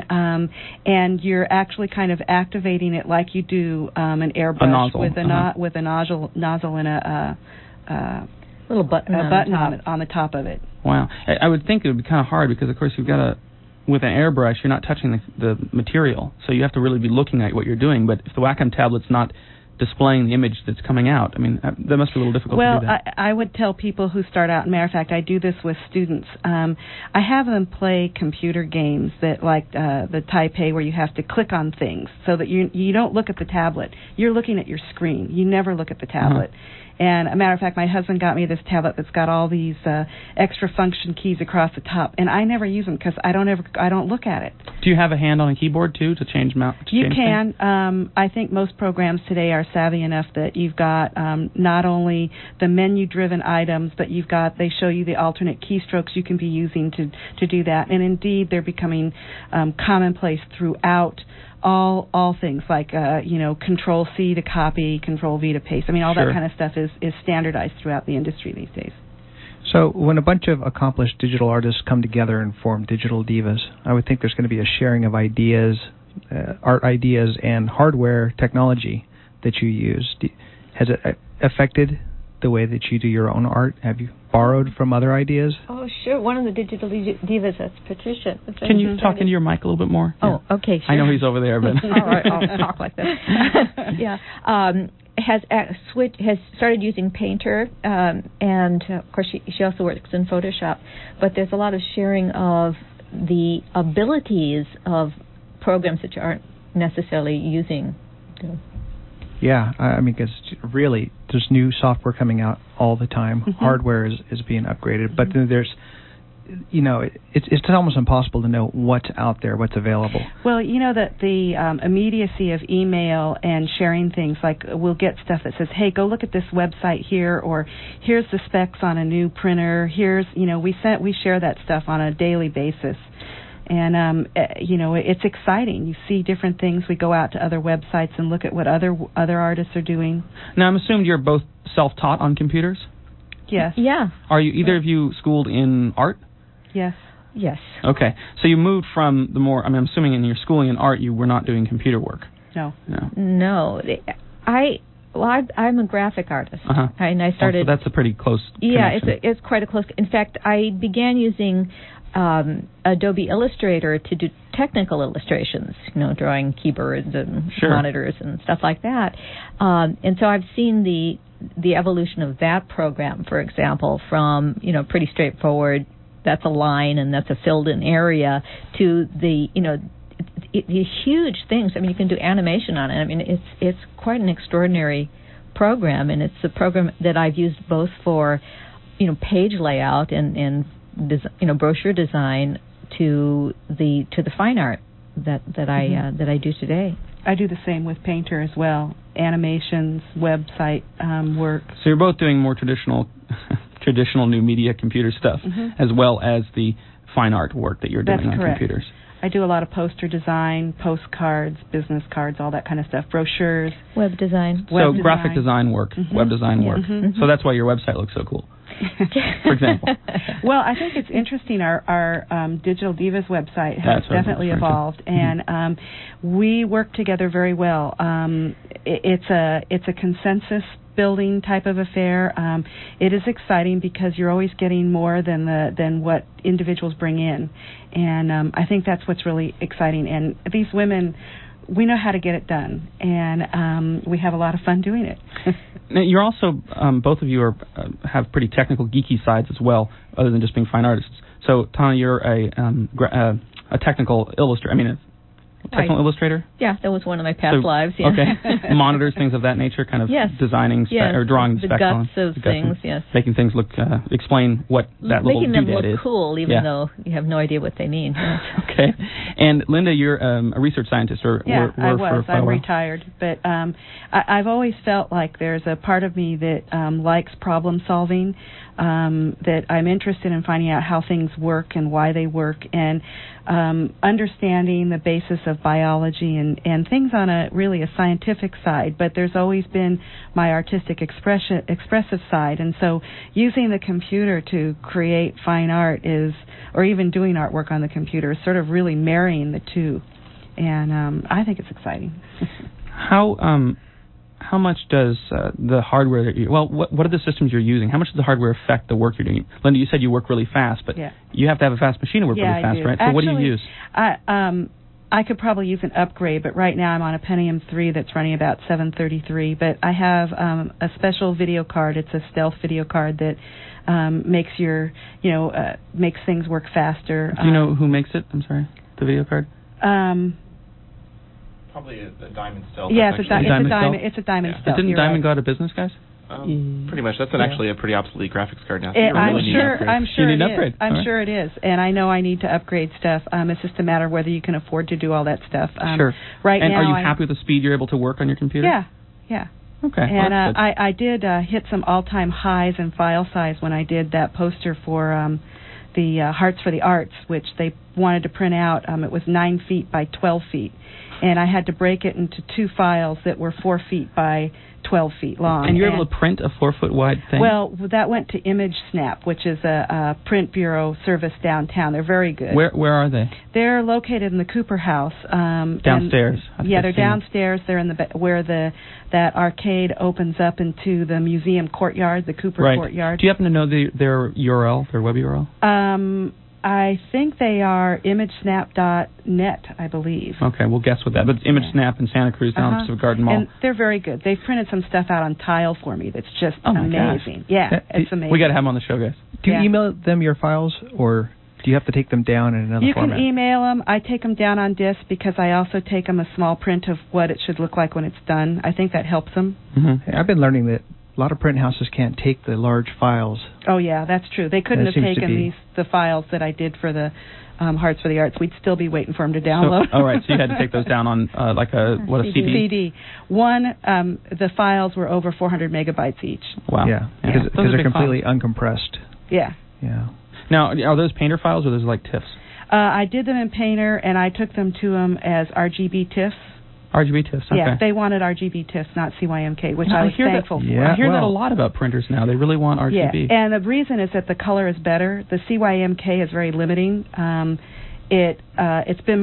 and you're actually kind of activating it like you do an airbrush with a nozzle and a little button on the top of it. Wow. I would think it would be kind of hard because, of course, with an airbrush, you're not touching the material, so you have to really be looking at what you're doing. But if the Wacom tablet's not displaying the image that's coming out, that must be a little difficult to do that. Well, I would tell people who start out, matter of fact, I do this with students. I have them play computer games that, like the Taipei, where you have to click on things so that you don't look at the tablet. You're looking at your screen. You never look at the tablet. And a matter of fact, my husband got me this tablet that's got all these extra function keys across the top, and I never use them because I don't look at it. Do you have a hand on a keyboard too to change You can. I think most programs today are savvy enough that you've got not only the menu-driven items, but they show you the alternate keystrokes you can be using to do that. And indeed, they're becoming commonplace throughout all things like Control C to copy, Control V to paste. I mean, all that kind of stuff is standardized throughout the industry these days. So when a bunch of accomplished digital artists come together and form Digital Divas, I would think there's going to be a sharing of ideas, art ideas, and hardware technology that you use. Has it affected the way that you do your own art? Have you borrowed from other ideas? Oh, sure. One of the Digital Divas, that's Patricia. Can you talk into your mic a little bit more? Oh, okay, sure. I know he's over there, but... All right, I'll talk like this. Yeah. Has started using Painter, and of course she also works in Photoshop. But there's a lot of sharing of the abilities of programs that you aren't necessarily using. Yeah, I mean, because really, there's new software coming out all the time. Mm-hmm. Hardware is being upgraded, but then there's, it's almost impossible to know what's out there, what's available. Well, that the immediacy of email and sharing things, like we'll get stuff that says, "Hey, go look at this website here," or "Here's the specs on a new printer." Here's, we share that stuff on a daily basis. And, it's exciting. You see different things. We go out to other websites and look at what other artists are doing. Now, I'm assuming you're both self-taught on computers? Yes. Yeah. Are you either of you schooled in art? Yes. Yes. Okay. So you moved from I'm assuming in your schooling in art you were not doing computer work. No. No. I'm a graphic artist. Uh-huh. And I started... so that's a pretty close Yeah, connection. it's quite a close... In fact, I began using... Adobe Illustrator to do technical illustrations, drawing keyboards and monitors and stuff like that. And so I've seen the evolution of that program, for example, from, pretty straightforward, that's a line and that's a filled-in area, to the huge things. I mean, you can do animation on it. I mean, it's quite an extraordinary program, and it's a program that I've used both for, page layout and brochure design to the fine art that I do today. I do the same with Painter as well. Animations, website work. So you're both doing more traditional new media computer stuff, as well as the fine art work that you're doing on computers. I do a lot of poster design, postcards, business cards, all that kind of stuff, brochures. Web design. Graphic design work, web design work. So that's why your website looks so cool. For example. Well, I think it's interesting. Our Digital Divas website has definitely evolved, and we work together very well. It's a consensus building type of affair. It is exciting because you're always getting more than what individuals bring in, and I think that's what's really exciting. And these women, we know how to get it done, and we have a lot of fun doing it. Now, you're also, both of you have pretty technical, geeky sides as well, other than just being fine artists. So, Tana, you're a technical illustrator. Technical illustrator? Yeah, that was one of my past lives. Yeah. Okay. Monitors, things of that nature, kind of designing or drawing the specs guts on. of things, yes. Making things look, explain what that little doodad is. Making them look cool, even though you have no idea what they mean. Okay. And Linda, you're a research scientist, or yeah, were I for was. a while. I'm retired, but I've always felt like there's a part of me that likes problem solving, that I'm interested in finding out how things work and why they work, and understanding the basis of biology and things on a scientific side. But there's always been my artistic expressive side, and so using the computer to create fine art or even doing artwork on the computer is sort of really marrying the two, and I think it's exciting. How much does the hardware that what are the systems you're using? How much does the hardware affect the work you're doing? Linda, you said you work really fast, but you have to have a fast machine to work really fast, right? Actually, so what do you use? I could probably use an upgrade, but right now I'm on a Pentium 3 that's running about 733. But I have a special video card. It's a stealth video card that makes makes things work faster. Do you know who makes it? I'm sorry, the video card. Probably the Diamond Stealth. Yeah, it's a Diamond Stealth. Didn't Diamond go out of business, guys? Pretty much. That's actually a pretty obsolete graphics card now. So And you really need an upgrade. I'm sure You need it an is. upgrade. I'm All right. sure it is, and I know I need to upgrade stuff. It's just a matter of whether you can afford to do all that stuff. Sure. Right And now, are you happy with the speed you're able to work on your computer? Yeah. Okay. And well, that's good. I did hit some all-time highs in file size when I did that poster for the Hearts for the Arts, which they wanted to print out. It was 9 feet by 12 feet, and I had to break it into 2 files that were 4 feet by 12 feet long. And you're able to print a 4-foot wide thing? Well, that went to ImageSnap, which is a print bureau service downtown. They're very good. Where are they? They're located in the Cooper House. Downstairs. They're downstairs. They're in where that arcade opens up into the museum courtyard, the Cooper Right. courtyard. Do you happen to know their URL, their web URL? I think they are imagesnap.net, I believe. Okay, we'll guess with that. But it's ImageSnap in Santa Cruz down Pacific Garden Mall. And they're very good. They've printed some stuff out on tile for me that's just Oh my amazing. gosh. Yeah, it's amazing. We got to have them on the show, guys. Do you Yeah. email them your files, or do you have to take them down in another You format? can email them. I take them down on disc because I also take them a small print of what it should look like when it's done. I think that helps them. Mm-hmm. I've been learning that a lot of print houses can't take the large files. Oh yeah, that's true. They couldn't That have seems to taken be- the files that I did for the Hearts for the Arts. We'd still be waiting for them to download. All right, so you had to take those down on a CD? CD. One, the files were over 400 megabytes each. Wow. Yeah, Those because are they're big completely uncompressed. Yeah. Yeah. Now, are those Painter files or those like TIFFs? I did them in Painter, and I took them to them as RGB TIFFs. RGB TIFFs, okay. Yeah, they wanted RGB TIFFs, not CYMK, which I was hear thankful that, for. Yeah. I hear that a well- lot about printers now. They really want RGB. Yeah, and the reason is that the color is better. The CYMK is very limiting. It's been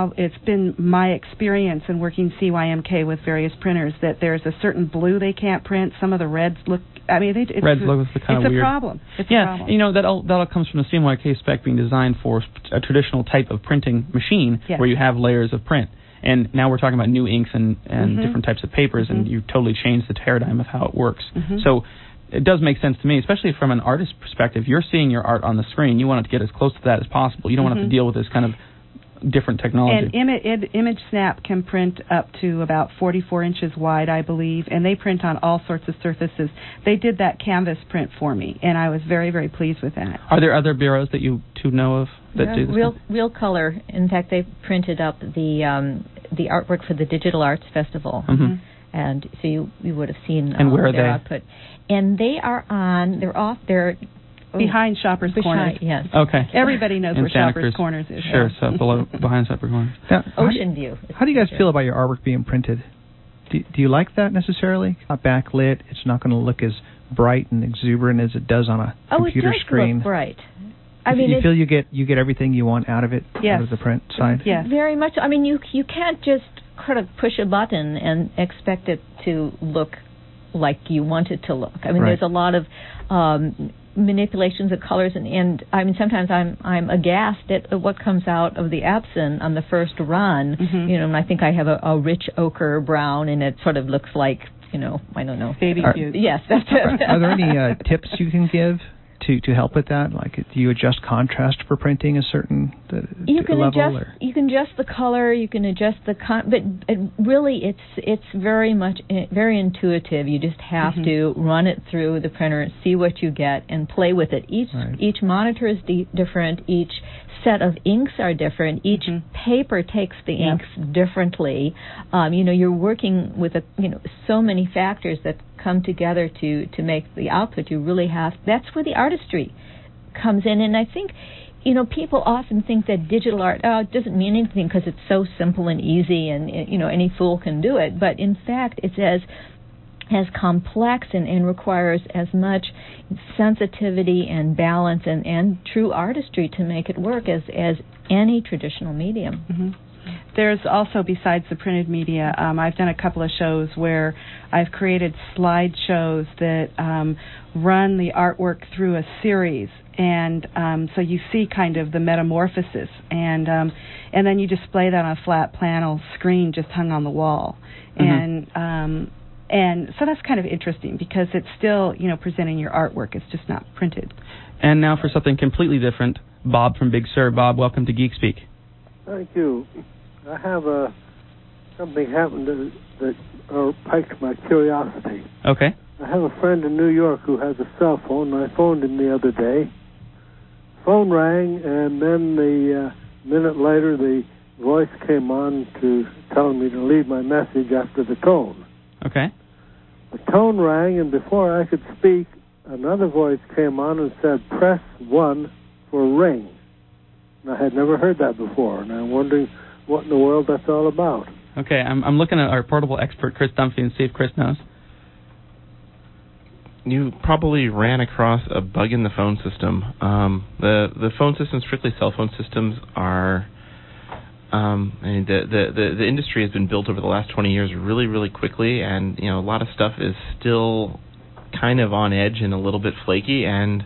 my experience in working CYMK with various printers that there's a certain blue they can't print. Some of the reds look. I mean, it's Reds look kind of it's weird. a problem. It's a Yeah, problem. you know, that all comes from the CMYK spec being designed for a traditional type of printing machine Yes. where you have layers of print. And now we're talking about new inks and different types of papers, and you totally changed the paradigm of how it works. So it does make sense to me, especially from an artist's perspective. You're seeing your art on the screen. You want it to get as close to that as possible. You don't want to have to deal with this kind of different technology. And ImageSnap can print up to about 44 inches wide, I believe, and they print on all sorts of surfaces. They did that canvas print for me, and I was very, very pleased with that. Are there other bureaus that you two know of that do this? Real Color. In fact, they printed up the artwork for the Digital Arts Festival, and so you would have seen And where are their they? output. And they are on. They're Behind Shoppers Corners. Yes. Okay. Everybody knows In where Santa Shoppers Cruz. Corners is. Sure, so behind Shoppers Corners. Now, Ocean View. How do you guys feel about your artwork being printed? Do you like that necessarily? Not backlit. It's not going to look as bright and exuberant as it does on a computer it does screen. look bright. I mean, you feel you get everything you want out of it, Yes. out of the print side. Yes. very much. I mean, you can't just kind of push a button and expect it to look like you want it to look. I mean, Right. there's a lot of manipulations of colors, and I mean, sometimes I'm aghast at what comes out of the Epson on the first run. You know, and I think I have a rich ochre brown, and it sort of looks like, you know, I don't know, Baby Are- cute. Yes, that's it. Are there any tips you can give to help with that? Like, do you adjust contrast for printing a certain You can level? adjust. You can adjust the color. You can adjust the but really, it's very much very intuitive. You just have to run it through the printer, see what you get, and play with it. Each monitor is different. Each set of inks are different. Each paper takes the inks differently. You know, you're working with so many factors that come together to make the output. You really have. That's where the artistry comes in, and I think, you know, people often think that digital art it doesn't mean anything because it's so simple and easy, and you know, any fool can do it. But in fact, it's as complex and requires as much sensitivity and balance and true artistry to make it work as any traditional medium. There's also, besides the printed media, I've done a couple of shows where I've created slideshows that run the artwork through a series, and so you see kind of the metamorphosis, and then you display that on a flat panel screen just hung on the wall, and so that's kind of interesting because it's still, you know, presenting your artwork. It's just not printed. And now for something completely different, Bob from Big Sur. Bob, welcome to Geek Speak. Thank you. I have something happened that piqued my curiosity. Okay. I have a friend in New York who has a cell phone, and I phoned him the other day. Phone rang, and then the minute later, the voice came on to telling me to leave my message after the tone. Okay. The tone rang, and before I could speak, another voice came on and said, "Press 1 for ring." And I had never heard that before, and I'm wondering what in the world that's all about. Okay, I'm looking at our portable expert, Chris Dunphy, and see if Chris knows. You probably ran across a bug in the phone system. The phone systems, particularly cell phone systems, are the industry has been built over the last 20 years really, really quickly, and a lot of stuff is still kind of on edge and a little bit flaky, and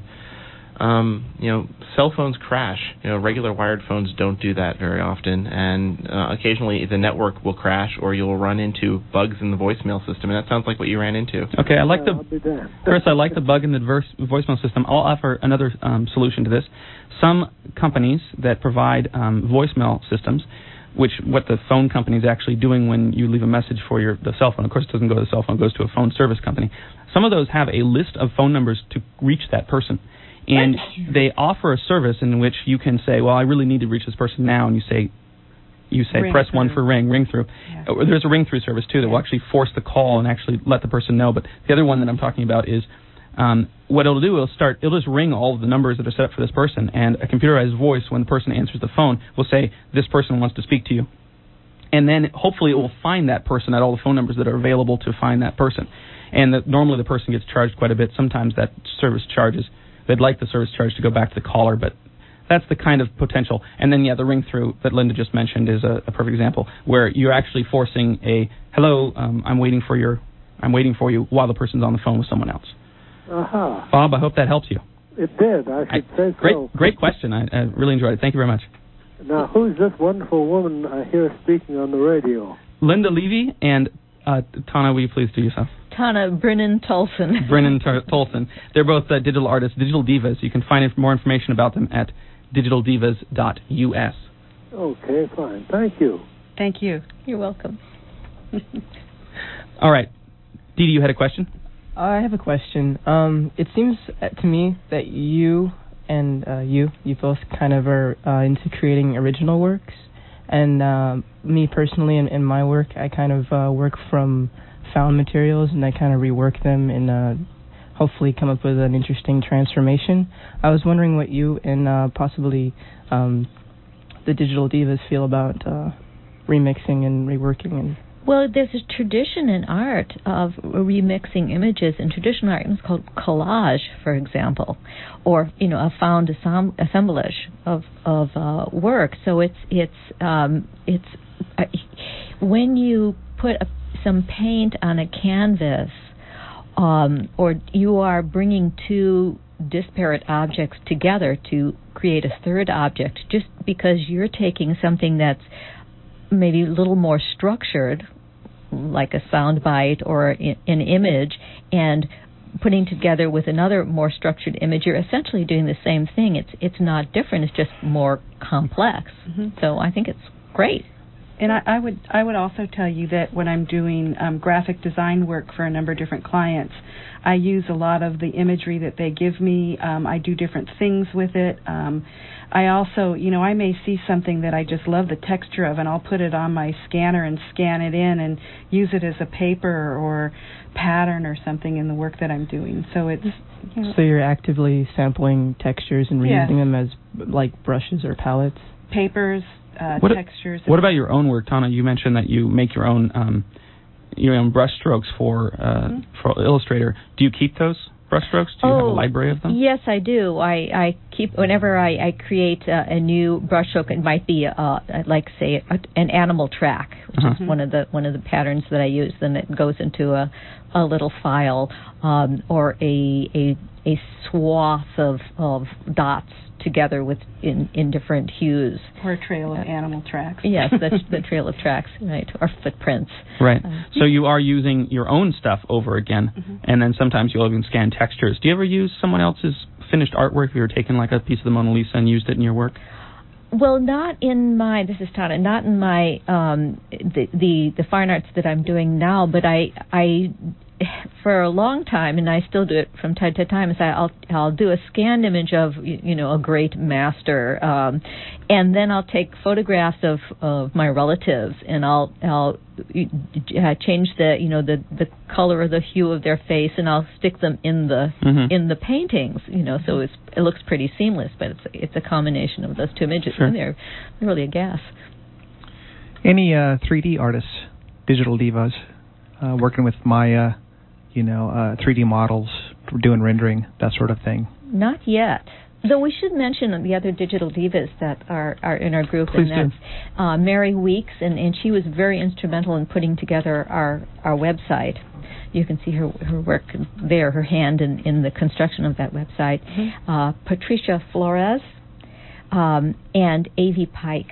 cell phones crash. Regular wired phones don't do that very often, and occasionally the network will crash, or you'll run into bugs in the voicemail system, and that sounds like what you ran into. Okay, I like I'll be damned. Chris, I like the bug in the voicemail system. I'll offer another solution to this. Some companies that provide voicemail systems, which what the phone company is actually doing when you leave a message for the cell phone. Of course, it doesn't go to the cell phone; it goes to a phone service company. Some of those have a list of phone numbers to reach that person. And they offer a service in which you can say, well, I really need to reach this person now, and you say press 1 for ring through. Yeah. There's a ring through service, too, that will actually force the call and actually let the person know. But the other one that I'm talking about is what it'll do, it'll just ring all of the numbers that are set up for this person, and a computerized voice, when the person answers the phone, will say, this person wants to speak to you. And then hopefully it will find that person at all the phone numbers that are available to find that person. And normally the person gets charged quite a bit. Sometimes that service charges. They'd like the service charge to go back to the caller, but that's the kind of potential. And then, the ring-through that Linda just mentioned is a perfect example, where you're actually forcing a, hello, I'm waiting for you while the person's on the phone with someone else. Uh-huh. Bob, I hope that helps you. It did, I should say so. Great question. I really enjoyed it. Thank you very much. Now, who's this wonderful woman I hear speaking on the radio? Linda Levy and Tana, will you please do yourself? Tana Brennan Tolson. Brennan Tolson. They're both digital artists, digital divas. You can find more information about them at digitaldivas.us. Okay, fine. Thank you. Thank you. You're welcome. All right. Dee Dee, you had a question? I have a question. It seems to me that you and you both kind of are into creating original works. And me personally, in my work, I kind of work from found materials, and I kind of rework them and hopefully come up with an interesting transformation. I was wondering what you and possibly the Digital Divas feel about remixing and reworking. And well, there's a tradition in art of remixing images. In traditional art, it's called collage, for example, or a found assemblage of work. So it's when you put some paint on a canvas, or you are bringing two disparate objects together to create a third object, just because you're taking something that's maybe a little more structured, like a sound bite or an image, and putting together with another more structured image, you're essentially doing the same thing. It's not different, it's just more complex. Mm-hmm. So I think it's great. And I would also tell you that when I'm doing graphic design work for a number of different clients, I use a lot of the imagery that they give me. I do different things with it. I also, I may see something that I just love the texture of, and I'll put it on my scanner and scan it in and use it as a paper or pattern or something in the work that I'm doing. So it's... So you're actively sampling textures and reusing them as like brushes or palettes? Papers, textures. What about your own work, Tana? You mentioned that you make your own brush strokes for Illustrator. Do you keep those brush strokes? Do you have a library of them? Yes, I do. I keep, whenever I create a new brush stroke, it might be like say an animal track, which is one of the patterns that I use. Then it goes into a little file, or a swath of dots together with in different hues. Or a trail of animal tracks. Yes, that's the trail of tracks, right, or footprints. Right. So you are using your own stuff over again, and then sometimes you'll even scan textures. Do you ever use someone else's finished artwork? If you were taking like a piece of the Mona Lisa and used it in your work? Well, not in my. This is Tana. Not in my the fine arts that I'm doing now, but I for a long time, and I still do it from time to time, is I'll do a scanned image of a great master, and then I'll take photographs of my relatives, and I'll change the color or the hue of their face, and I'll stick them in the paintings, so it looks pretty seamless. But it's a combination of those two images, and they're really a gas. Any 3D artists, digital divas, working with Maya, 3D models, doing rendering, that sort of thing? Not yet. Though we should mention the other digital divas that are in our group, Please and that's Mary Weeks, and she was very instrumental in putting together our website. You can see her work there, her hand in the construction of that website. Mm-hmm. Patricia Flores and Avi Pike.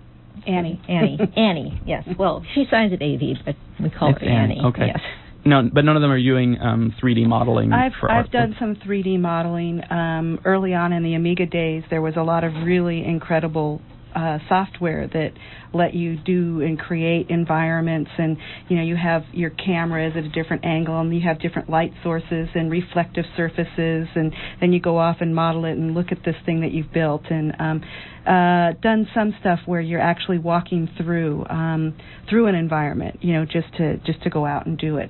Annie, yes. Well, she signs it Avi, but we call her Annie. Okay. Yes. No, but none of them are doing 3D modeling. I've done some 3D modeling early on in the Amiga days. There was a lot of really incredible software that let you do and create environments, and you have your cameras at a different angle, and you have different light sources and reflective surfaces, and then you go off and model it and look at this thing that you've built, and done some stuff where you're actually walking through an environment, just to go out and do it.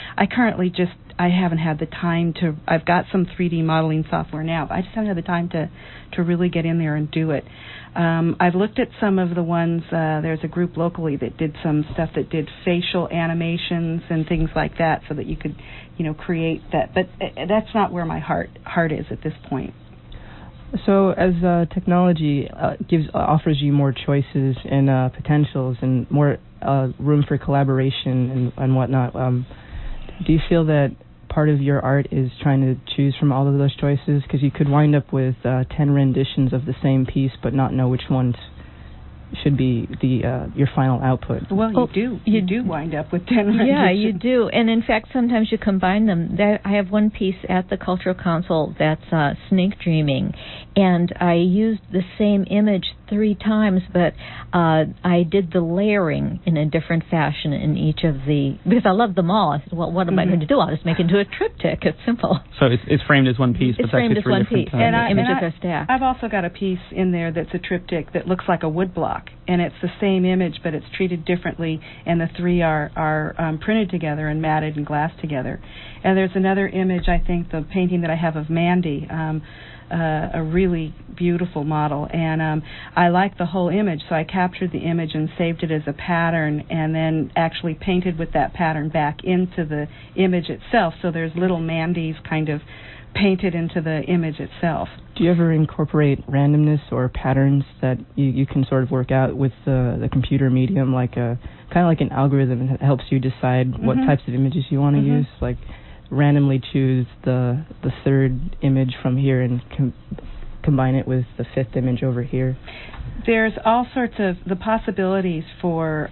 I haven't had the time to. I've got some 3D modeling software now, but I just haven't had the time to really get in there and do it. I've looked at some of the ones. There's a group locally that did some stuff that did facial animations and things like that, so that you could, create that. But that's not where my heart is at this point. So, as technology offers you more choices and potentials and more room for collaboration and whatnot, do you feel that part of your art is trying to choose from all of those choices? Because you could wind up with 10 renditions of the same piece, but not know which ones should be your final output. Well, you do wind up with 10 renditions. Yeah, you do. And in fact, sometimes you combine them. I have one piece at the Cultural Council that's Snake Dreaming, and I used the same image 3 times, but I did the layering in a different fashion in each of because I love them all. I said, well, what am I going to do? I'll just make it into a triptych. It's simple. So it's framed as one piece, but it's framed as one piece, and the images are stacked. I've also got a piece in there that's a triptych that looks like a wood block. And it's the same image, but it's treated differently, and the 3 are printed together and matted and glassed together. And there's another image, I think, the painting that I have of Mandy, a really beautiful model, and I like the whole image, so I captured the image and saved it as a pattern, and then actually painted with that pattern back into the image itself, so there's little Mandys kind of painted into the image itself. Do you ever incorporate randomness or patterns that you can sort of work out with the computer medium, like kind of like an algorithm that helps you decide what types of images you want to use, like randomly choose the 3rd image from here and combine it with the 5th image over here? There's all sorts of the possibilities for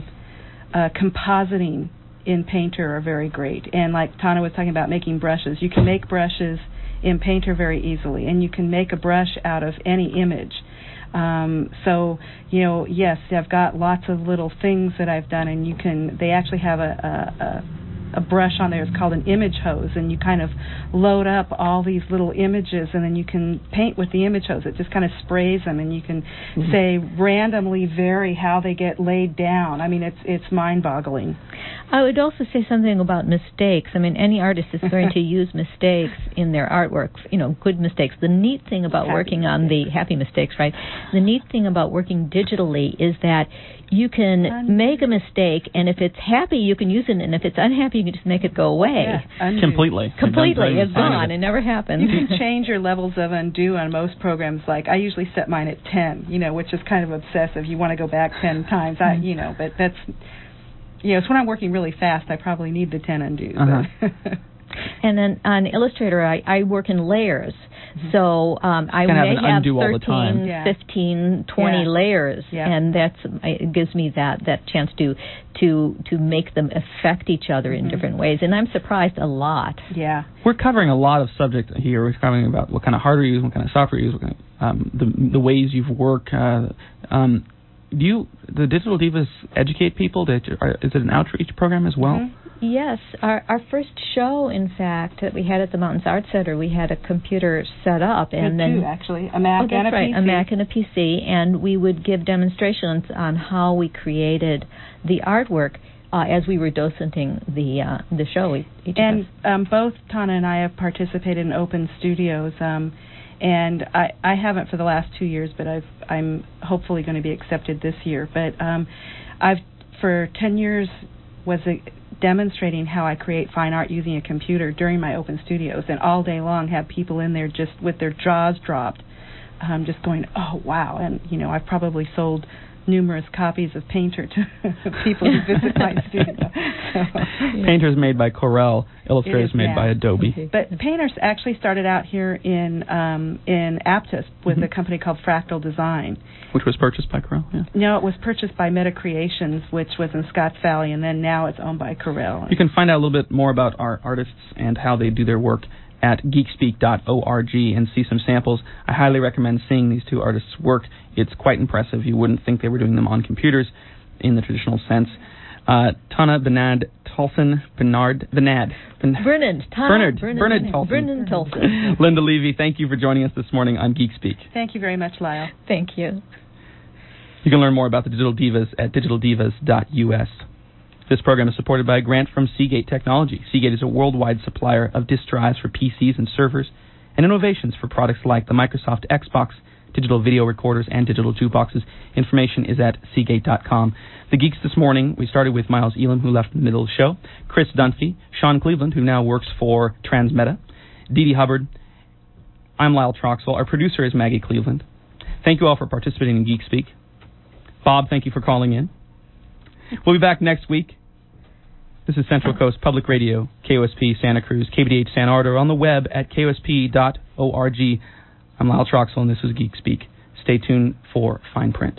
compositing in Painter are very great. And like Tana was talking about making brushes, you can make brushes in Painter very easily, and you can make a brush out of any image. So, yes, I've got lots of little things that I've done, and they actually have a brush on there. It's called an image hose, and you kind of load up all these little images, and then you can paint with the image hose. It just kind of sprays them, and you can say randomly vary how they get laid down. I mean, it's mind-boggling. I would also say something about mistakes. I mean, any artist is going to use mistakes in their artwork, good mistakes. The neat thing about working on the happy mistakes, right? The neat thing about working digitally is that you can make a mistake, and if it's happy, you can use it, and if it's unhappy, you can just make it go away. Yeah, Completely. It's gone. It never happens. You can change your levels of undo on most programs. Like, I usually set mine at 10, which is kind of obsessive. You want to go back 10 times, but that's... so when I'm working really fast, I probably need the 10 undos. And then on Illustrator, I work in layers. So I may have 13, 15, 20 layers, and it gives me that chance to make them affect each other in different ways. And I'm surprised a lot. Yeah. We're covering a lot of subject here. We're covering about what kind of hardware you use, what kind of software you use, what kind of, the ways you've worked. the Digital Divas educate people? Is it an outreach program as well? Mm-hmm. Yes. Our first show, in fact, that we had at the Mountains Art Center, we had a computer set up. And then two, actually, a Mac and a right, PC. A Mac and a PC, and we would give demonstrations on how we created the artwork as we were docenting the show. Each of us. Both Tana and I have participated in open studios, and I haven't for the last 2 years, but I'm hopefully going to be accepted this year. But I've for 10 years was demonstrating how I create fine art using a computer during my open studios, and all day long have people in there just with their jaws dropped, just going, oh wow. And I've probably sold numerous copies of Painter to people who visit my studio. Painter's made by Corel, Illustrator's made by Adobe. But Painter's actually started out here in Aptos with a company called Fractal Design, which was purchased by Corel. Yeah. No, it was purchased by Meta Creations, which was in Scotts Valley, and then now it's owned by Corel. You can find out a little bit more about our artists and how they do their work at geekspeak.org and see some samples. I highly recommend seeing these two artists' work. It's quite impressive. You wouldn't think they were doing them on computers in the traditional sense. Tana Bernard Tolson. Bernard Tolson. Linda Levy, thank you for joining us this morning on Geek Speak. Thank you very much, Lyle. Thank you. You can learn more about the Digital Divas at digitaldivas.us. This program is supported by a grant from Seagate Technology. Seagate is a worldwide supplier of disk drives for PCs and servers, and innovations for products like the Microsoft Xbox, digital video recorders, and digital jukeboxes. Information is at seagate.com. The Geeks this morning, we started with Miles Elam, who left in the middle of the show, Chris Dunphy, Sean Cleveland, who now works for Transmeta, Dee Dee Hubbard. I'm Lyle Troxell. Our producer is Maggie Cleveland. Thank you all for participating in Geek Speak. Bob, thank you for calling in. We'll be back next week. This is Central Coast Public Radio, KOSP Santa Cruz, KBDH San Ardo, on the web at kosp.org. I'm Lyle Troxell, and this is Geek Speak. Stay tuned for fine print.